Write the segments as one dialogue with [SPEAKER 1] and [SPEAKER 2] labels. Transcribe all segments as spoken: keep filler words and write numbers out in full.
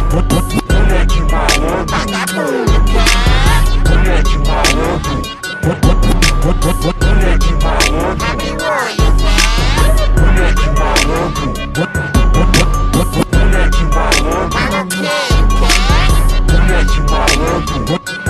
[SPEAKER 1] Mulher de malandro, vagabundo quer. Mulher de malandro, mulher de malandro,
[SPEAKER 2] Babilônia quer.
[SPEAKER 1] mulher de malandro, mulher de malandro,
[SPEAKER 2] Maloqueiro quer.
[SPEAKER 1] mulher de malandro,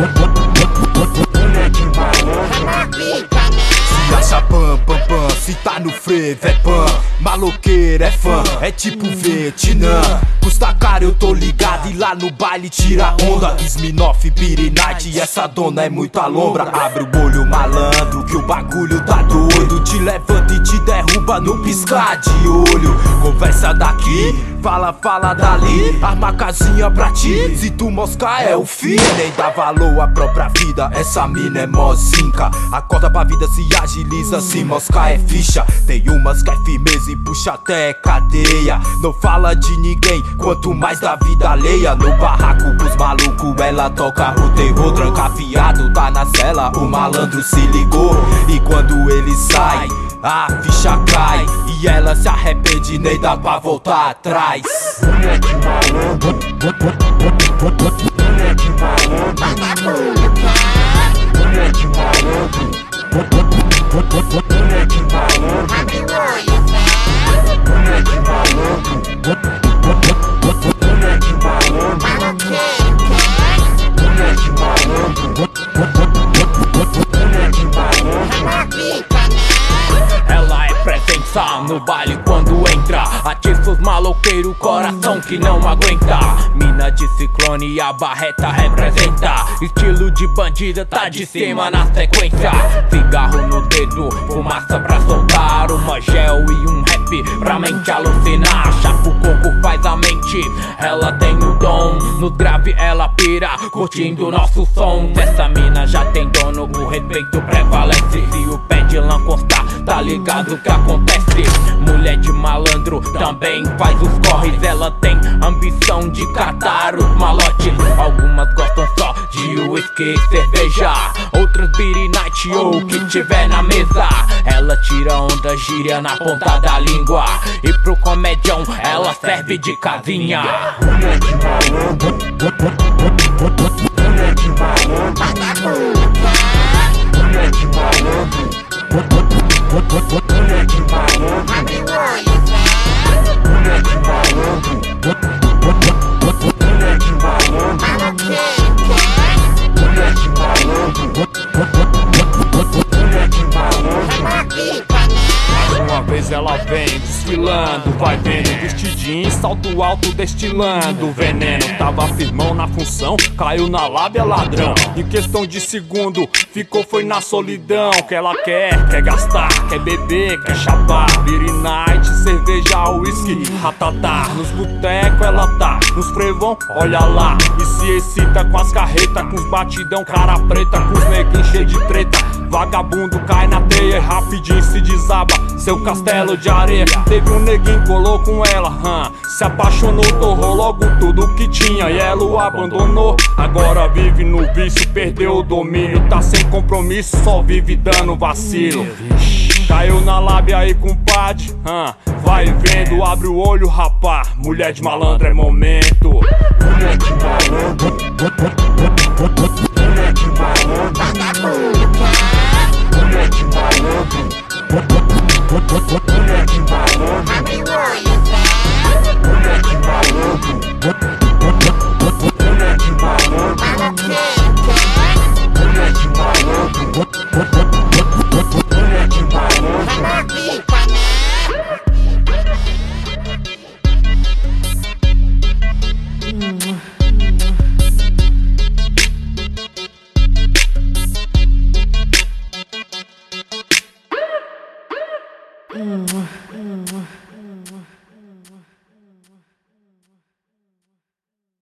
[SPEAKER 1] mulher de malandro.
[SPEAKER 2] Removica, né?
[SPEAKER 3] Se acha pam, pam, pam, se tá no frevo é pan. Maloqueiro é fã, é tipo Vietnã. Custa caro, eu tô ligado, e lá no baile tira onda. Smirnoff, Beer Night, e essa dona é muito alombra. Abre o olho, malandro, que o bagulho tá doido. Te levanta e te derruba no piscar de olho. Conversa daqui, fala, fala dali. Arma casinha pra ti, se tu moscar é o fim. Nem dá valor à própria vida, essa mina é mozinca. Acorda pra vida, se agiliza, se moscar é ficha. Tem umas que é firmeza e puxa até cadeia. Não fala de ninguém, quanto mais da vida alheia. No barraco pros malucos ela toca o terror. Trancafiado, tá na cela, o malandro se ligou. E quando ele sai, a ficha cai. E ela se arrepende, nem dá pra voltar atrás.
[SPEAKER 1] Mulher de malandro, mulher de malandro,
[SPEAKER 2] Vagabundo quer.
[SPEAKER 1] mulher de malandro, mulher de malandro,
[SPEAKER 2] Babilônia quer.
[SPEAKER 1] mulher de malandro, mulher de malandro,
[SPEAKER 2] Maloqueiro quer.
[SPEAKER 1] mulher de malandro, mulher de malandro.
[SPEAKER 2] Removica, né?
[SPEAKER 4] Ela é presença no baile quando entra. Atiça os maloqueiros, coração que não aguenta. Mina de ciclone e a barreta representa. Estilo de bandida, tá de cima na sequência. Cigarro no dedo, fumaça pra soltar. Uma gel e um rap pra mente alucinar. Chapa o coco, faz a mente, ela tem o dom. Nos grave ela pira, curtindo nosso som. Essa mina já tem dono, o respeito prevalece. Se o pé de lã constar, tá ligado o que acontece. Mulher de malandro também faz os corres. Ela tem ambição de catar os malotes. Algumas gostam só de whisky e cerveja, outras beer night ou o que tiver na mesa. Ela tira onda, gíria na ponta da língua. E pro comedião ela serve de casinha.
[SPEAKER 1] Mulher de malandro, mulher de malandro,
[SPEAKER 2] Vagabundo quer.
[SPEAKER 1] mulher de malandro, mulher de malandro,
[SPEAKER 2] Babilônia quer.
[SPEAKER 1] mulher de malandro, mulher de malandro,
[SPEAKER 2] Maloqueiro quer.
[SPEAKER 1] mulher de malandro, mulher de malandro.
[SPEAKER 2] Removica, né?
[SPEAKER 4] Mais uma vez ela vem desfilando, vai vendo, vestidinho, salto alto destilando veneno. Tava firmão na função, caiu na lábia ladrão. Em questão de segundo, ficou foi na solidão. Que ela quer, quer gastar, quer beber, quer chapar. Beer night, cerveja, whisky, ratatá. Nos botecos ela tá, nos frevão, olha lá. E se excita com as carretas, com os batidão, cara preta, com os neguinhos cheio de treta. Vagabundo cai na teia e rapidinho se desaba seu castelo de areia. Teve um neguinho, colou com ela, hum, se apaixonou, torrou logo tudo que tinha e ela o abandonou. Agora vive no vício, perdeu o domínio, tá sem compromisso, só vive dando vacilo. Caiu na lábia aí, compadre, hum, vai vendo, abre o olho, rapá. Mulher de malandro é momento.